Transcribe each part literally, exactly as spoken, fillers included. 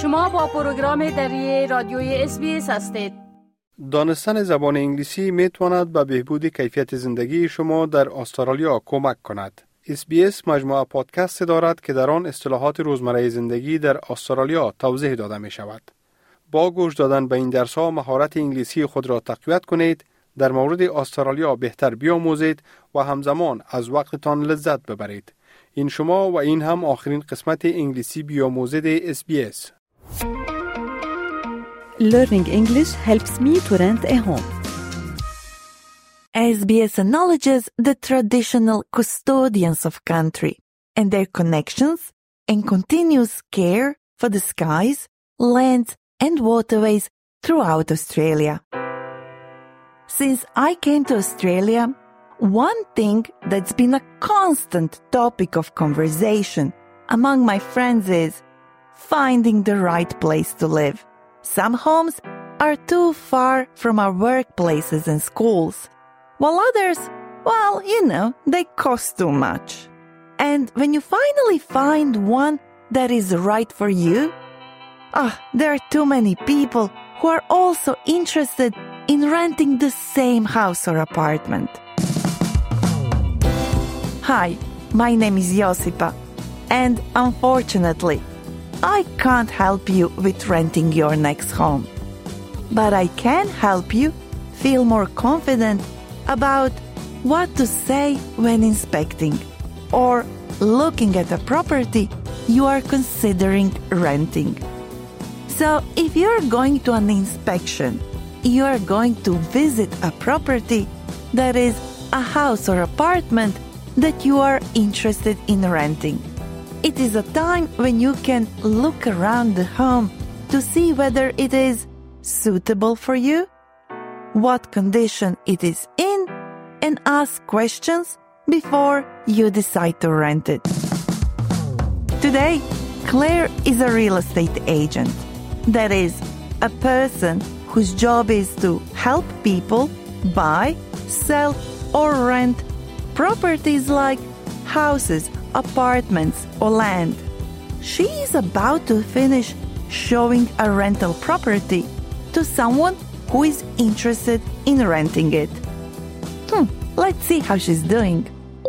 شما با پروگرام دری رادیوی اس بی اس هستید. دانستن زبان انگلیسی می تواند به بهبود کیفیت زندگی شما در استرالیا کمک کند. اس بی اس مجموعه پادکست دارد که در آن اصطلاحات روزمره زندگی در استرالیا توضیح داده می شود. با گوش دادن به این درس‌ها مهارت انگلیسی خود را تقویت کنید، در مورد استرالیا بهتر بیاموزید و همزمان از وقتتان لذت ببرید. این شما و این هم آخرین قسمت انگلیسی بیاموزید اس بی اس. Learning English helps me to rent a home. S B S acknowledges the traditional custodians of country and their connections and continuous care for the skies, lands and waterways throughout Australia. Since I came to Australia, one thing that's been a constant topic of conversation among my friends is finding the right place to live. Some homes are too far from our workplaces and schools, while others, well, you know, they cost too much. And when you finally find one that is right for you, ah, there are too many people who are also interested in renting the same house or apartment. Hi, my name is Josipa, and unfortunately, I can't help you with renting your next home. But I can help you feel more confident about what to say when inspecting or looking at a property you are considering renting. So if you're going to an inspection, you are going to visit a property that is a house or apartment that you are interested in renting. It is a time when you can look around the home to see whether it is suitable for you, what condition it is in, and ask questions before you decide to rent it. Today, Claire is a real estate agent. That is, a person whose job is to help people buy, sell, or rent properties like houses, apartments, or land. She is about to finish showing a rental property to someone who is interested in renting it. Hmm, let's see how she's doing.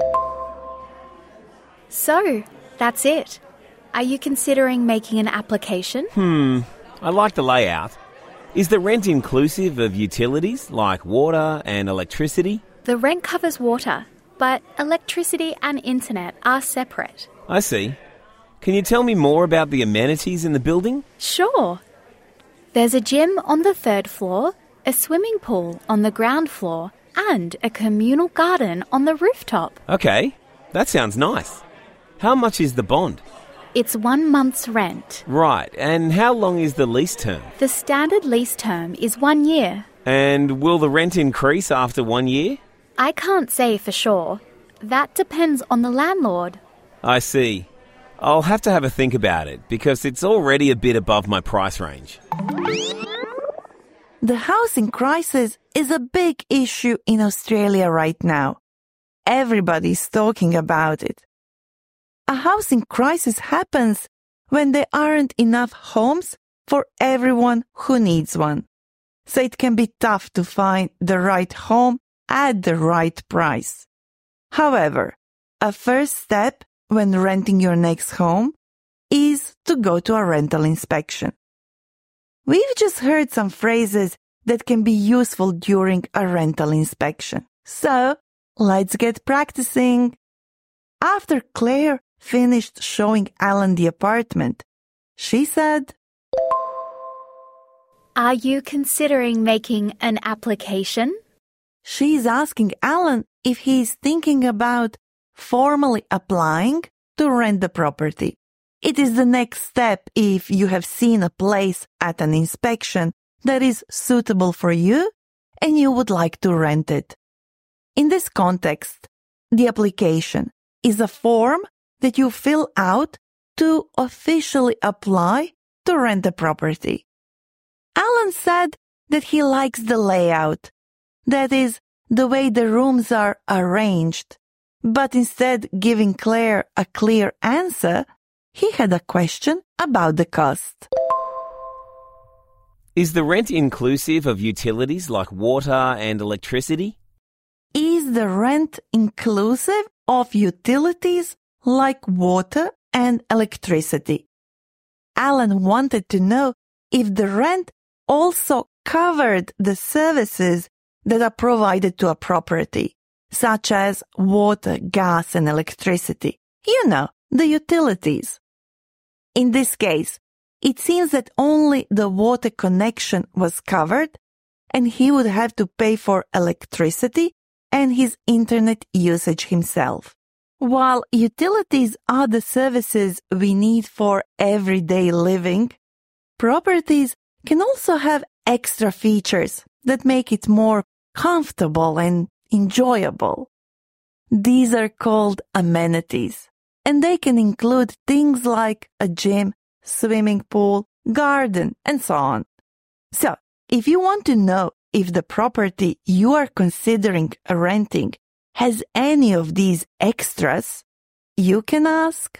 So, that's it. Are you considering making an application? Hmm, I like the layout. Is the rent inclusive of utilities like water and electricity? The rent covers water, but electricity and internet are separate. I see. Can you tell me more about the amenities in the building? Sure. There's a gym on the third floor, a swimming pool on the ground floor, and a communal garden on the rooftop. Okay, that sounds nice. How much is the bond? It's one month's rent. Right, and how long is the lease term? The standard lease term is one year. And will the rent increase after one year? I can't say for sure. That depends on the landlord. I see. I'll have to have a think about it because it's already a bit above my price range. The housing crisis is a big issue in Australia right now. Everybody's talking about it. A housing crisis happens when there aren't enough homes for everyone who needs one. So it can be tough to find the right home at the right price. However, a first step when renting your next home is to go to a rental inspection. We've just heard some phrases that can be useful during a rental inspection. So, let's get practicing. After Claire finished showing Alan the apartment, she said, Are you considering making an application? She's asking Alan if he's thinking about formally applying to rent the property. It is the next step if you have seen a place at an inspection that is suitable for you and you would like to rent it. In this context, the application is a form that you fill out to officially apply to rent the property. Alan said that he likes the layout, that is, the way the rooms are arranged, but instead giving Claire a clear answer, he had a question about the cost. Is the rent inclusive of utilities like water and electricity? Is the rent inclusive of utilities like water and electricity? Alan wanted to know if the rent also covered the services that are provided to a property, such as water, gas, and electricity. You know, the utilities. In this case, it seems that only the water connection was covered, and he would have to pay for electricity and his internet usage himself. While utilities are the services we need for everyday living, properties can also have extra features that make it more comfortable and enjoyable. These are called amenities, and they can include things like a gym, swimming pool, garden, and so on. So, if you want to know if the property you are considering renting has any of these extras, you can ask.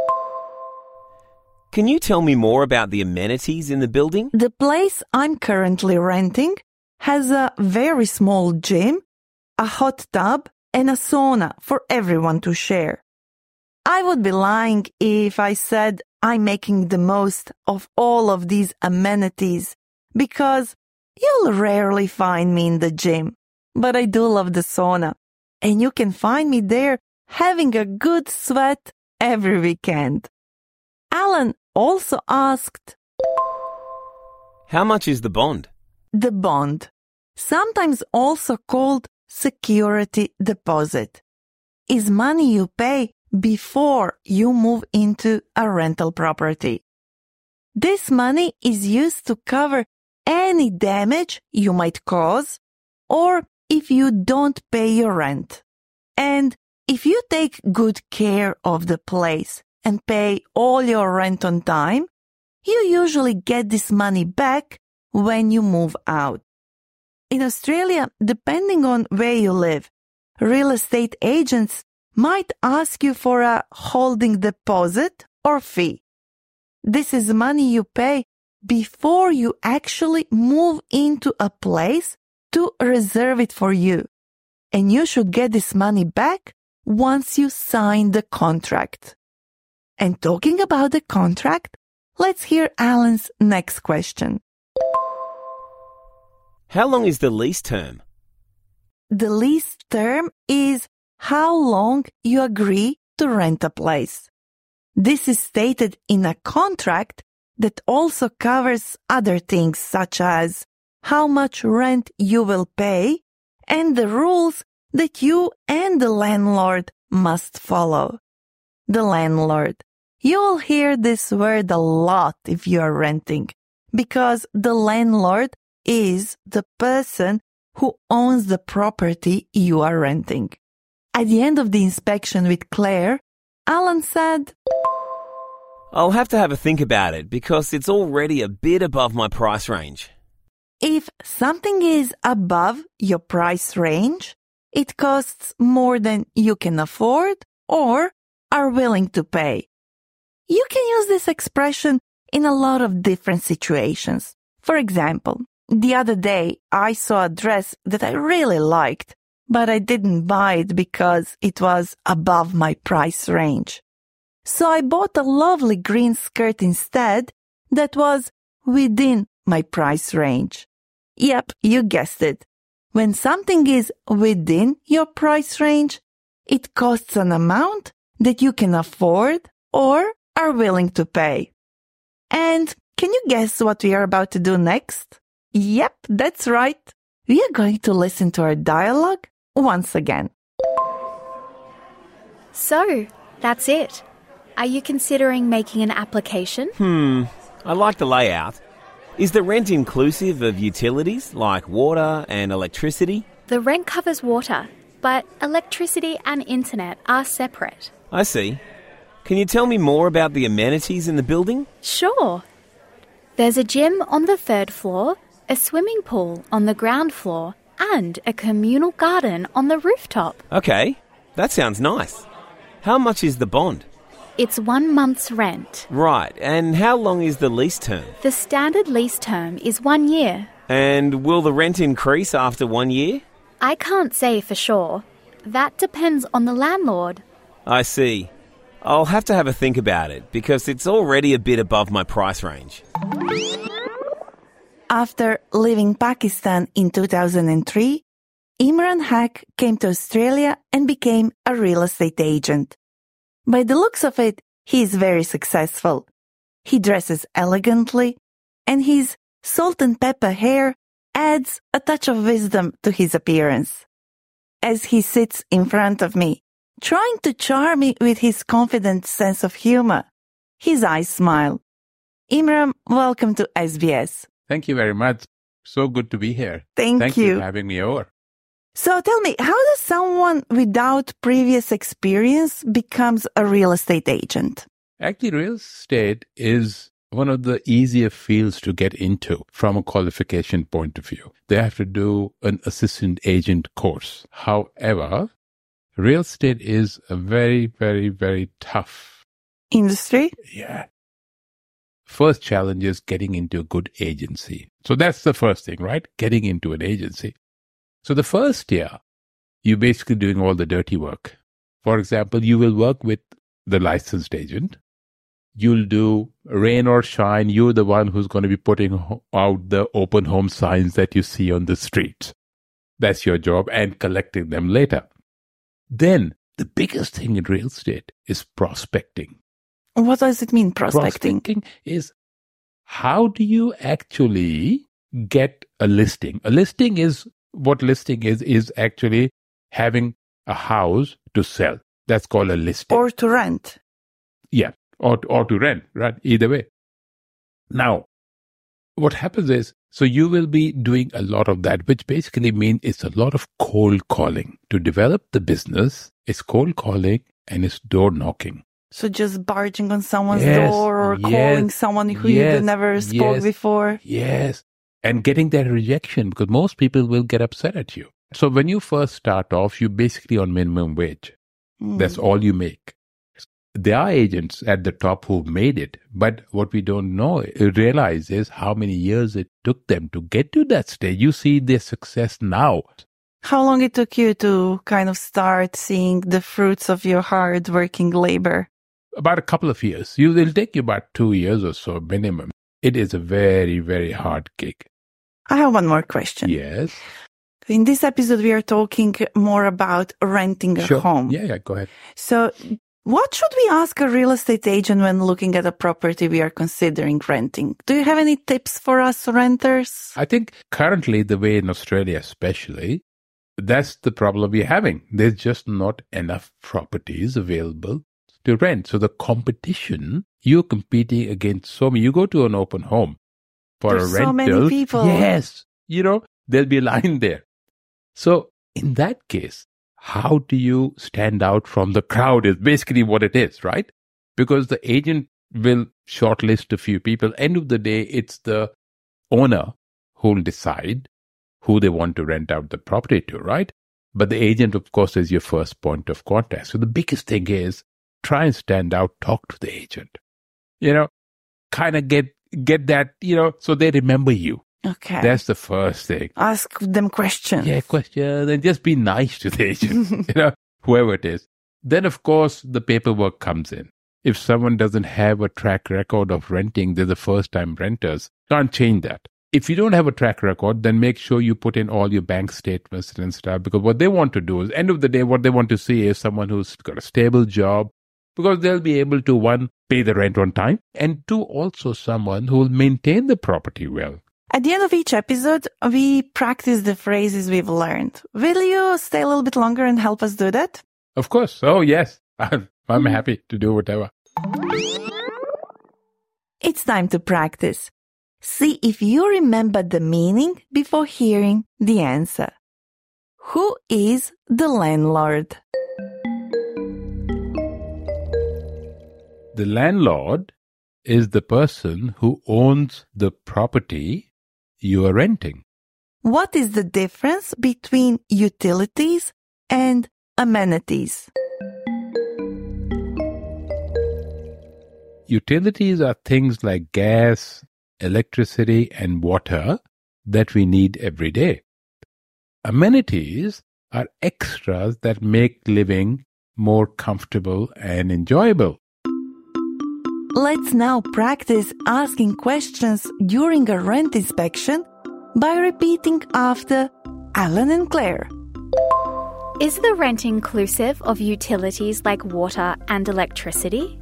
Can you tell me more about the amenities in the building? The place I'm currently renting has a very small gym, a hot tub, and a sauna for everyone to share. I would be lying if I said I'm making the most of all of these amenities, because you'll rarely find me in the gym. But I do love the sauna, and you can find me there having a good sweat every weekend. Alan also asked, how much is the bond? The bond, sometimes also called security deposit, is money you pay before you move into a rental property. This money is used to cover any damage you might cause, or if you don't pay your rent. And if you take good care of the place and pay all your rent on time, you usually get this money back when you move out. In Australia, depending on where you live, real estate agents might ask you for a holding deposit or fee. This is money you pay before you actually move into a place to reserve it for you. And you should get this money back once you sign the contract. And talking about the contract, let's hear Alan's next question. How long is the lease term? The lease term is how long you agree to rent a place. This is stated in a contract that also covers other things such as how much rent you will pay and the rules that you and the landlord must follow. The landlord. You'll hear this word a lot if you are renting, because the landlord is the person who owns the property you are renting. At the end of the inspection with Claire, Alan said, I'll have to have a think about it because it's already a bit above my price range. If something is above your price range, it costs more than you can afford or are willing to pay. You can use this expression in a lot of different situations. For example, the other day I saw a dress that I really liked, but I didn't buy it because it was above my price range. So I bought a lovely green skirt instead that was within my price range. Yep, you guessed it. When something is within your price range, it costs an amount that you can afford or are willing to pay. And can you guess what we are about to do next? Yep, that's right. We are going to listen to our dialogue once again. So, that's it. Are you considering making an application? Hmm, I like the layout. Is the rent inclusive of utilities like water and electricity? The rent covers water, but electricity and internet are separate. I see. Can you tell me more about the amenities in the building? Sure. There's a gym on the third floor, a swimming pool on the ground floor, and a communal garden on the rooftop. Okay, that sounds nice. How much is the bond? It's one month's rent. Right, and how long is the lease term? The standard lease term is one year. And will the rent increase after one year? I can't say for sure. That depends on the landlord. I see. I'll have to have a think about it because it's already a bit above my price range. After leaving Pakistan in two thousand three, Imran Haq came to Australia and became a real estate agent. By the looks of it, he is very successful. He dresses elegantly, and his salt and pepper hair adds a touch of wisdom to his appearance. As he sits in front of me, trying to charm me with his confident sense of humor, his eyes smile. Imran, welcome to S B S. Thank you very much. So good to be here. Thank, Thank you. you for having me over. So tell me, how does someone without previous experience becomes a real estate agent? Actually, real estate is one of the easier fields to get into from a qualification point of view. They have to do an assistant agent course. However, real estate is a very, very, very tough Industry? Yeah. First challenge is getting into a good agency. So that's the first thing, right? Getting into an agency. So the first year, you're basically doing all the dirty work. For example, you will work with the licensed agent. You'll do rain or shine. You're the one who's going to be putting out the open home signs that you see on the streets. That's your job, and collecting them later. Then the biggest thing in real estate is prospecting. What does it mean, prospecting? Prospecting is how do you actually get a listing? A listing is, what listing is, is actually having a house to sell. That's called a listing. Or to rent. Yeah, or, or to rent, right? Either way. Now, what happens is, so you will be doing a lot of that, which basically means it's a lot of cold calling. To develop the business, it's cold calling and it's door knocking. So just barging on someone's Yes, door or yes, calling someone who yes, you never spoke yes, before. Yes. And getting that rejection, because most people will get upset at you. So when you first start off, you're basically on minimum wage. Mm. That's all you make. There are agents at the top who made it, but what we don't know, realize is how many years it took them to get to that stage. You see their success now. How long it took you to kind of start seeing the fruits of your hard-working labor? About a couple of years. You will take you about two years or so minimum. It is a very, very hard gig. I have one more question. Yes. In this episode, we are talking more about renting a Sure. home. Yeah, yeah, go ahead. So what should we ask a real estate agent when looking at a property we are considering renting? Do you have any tips for us renters? I think currently the way in Australia especially, that's the problem we're having. There's just not enough properties available to rent. So the competition, you're competing against so many. You go to an open home for There's a rental. so many people. Yes. You know, there'll be a line there. So in that case, how do you stand out from the crowd is basically what it is, right? Because the agent will shortlist a few people. End of the day, it's the owner who'll decide who they want to rent out the property to, right? But the agent, of course, is your first point of contact. So the biggest thing is try and stand out, talk to the agent, you know, kind of get, get that, you know, so they remember you. Okay. That's the first thing. Ask them questions. Yeah, question, and just be nice to the agent, you know, whoever it is. Then, of course, the paperwork comes in. If someone doesn't have a track record of renting, they're the first-time renters. Can't change that. If you don't have a track record, then make sure you put in all your bank statements and stuff, because what they want to do is, end of the day, what they want to see is someone who's got a stable job, because they'll be able to, one, pay the rent on time, and two, also someone who will maintain the property well. At the end of each episode, we practice the phrases we've learned. Will you stay a little bit longer and help us do that? Of course. Oh, yes. I'm, I'm happy to do whatever. It's time to practice. See if you remember the meaning before hearing the answer. Who is the landlord? The landlord is the person who owns the property you are renting. What is the difference between utilities and amenities? utilities are things like gas, electricity, and water that we need every day. Amenities are extras that make living more comfortable and enjoyable. Let's now practice asking questions during a rent inspection by repeating after Alan and Claire. Is the rent inclusive of utilities like water and electricity?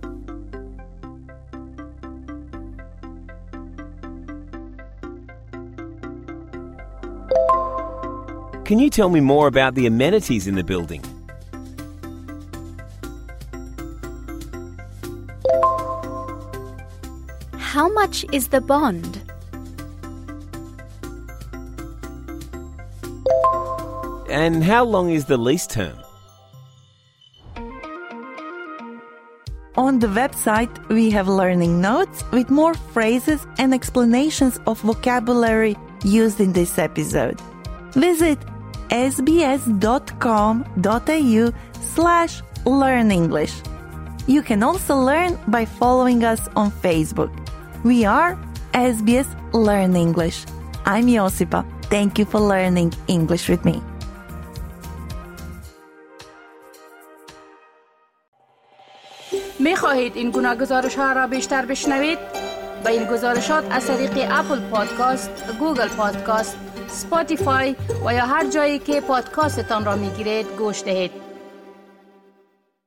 Can you tell me more about the amenities in the building? How much is the bond? And how long is the lease term? On the website, we have learning notes with more phrases and explanations of vocabulary used in this episode. Visit sbs.com.au slash learn English. You can also learn by following us on Facebook. We are S B S Learn English. I'm Josipa. Thank you for learning English with me. می خواهید این گناه گزارش ها را بیشتر بشنوید؟ با این گزارشات از طریق اپل پادکاست، گوگل پادکاست، اسپاتیفای و یا هر جایی که پادکاستتان را می گیرید گوش دهید.